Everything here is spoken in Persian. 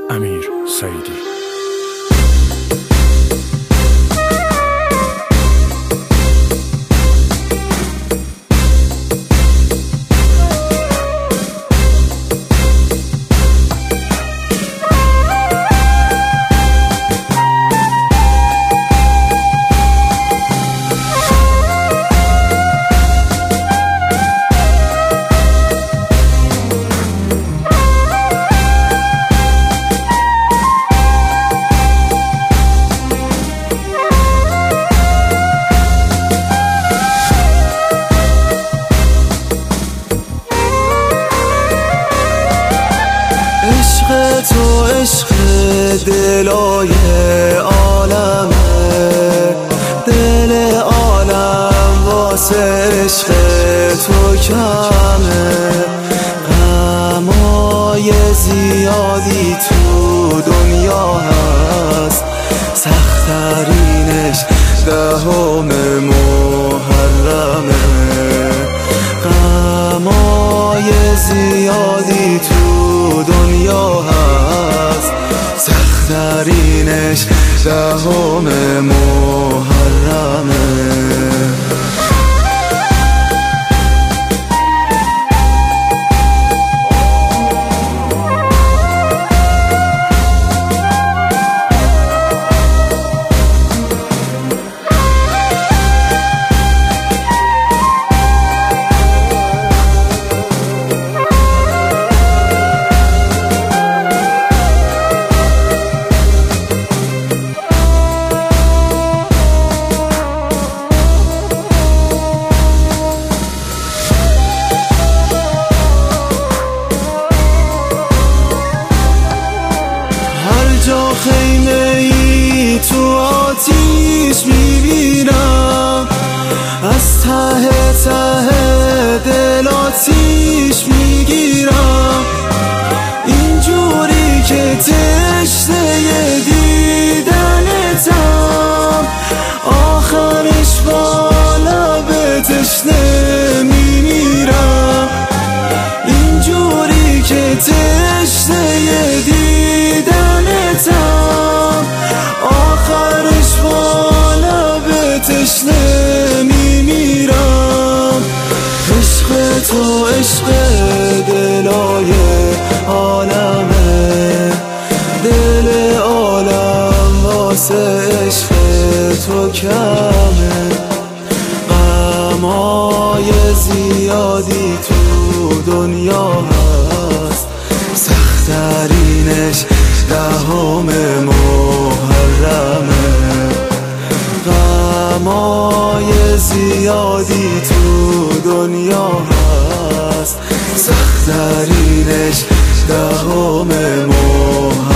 امیر سعیدی. عشق تو عشق دلای عالمه، دل عالم واسه عشق تو کمه. غمای زیادی تو دنیا هست، سخت‌ترینش 10 محرمه. غمای زیادی تو دنیا هست، سخت‌ترینش 10 محرمه. جا خیمه ای تو آتیش میبینم، از ته دل آتیش میگیرم. اینجوری که تشنه دیدنتم، آخرش بالا به تشنه میمیرم. اینجوری که تشنه دیدنتم، آخرش بالا به تشنه میمیرم. عشق تو عشق دلای عالمه، دل عالم واسه عشق تو کمه. غمای زیادی تو دنیا هست، سخت‌ترینش 10 محرمه. غمای زیادی تو دنیا هست، سخت‌ترینش 10 محرمه.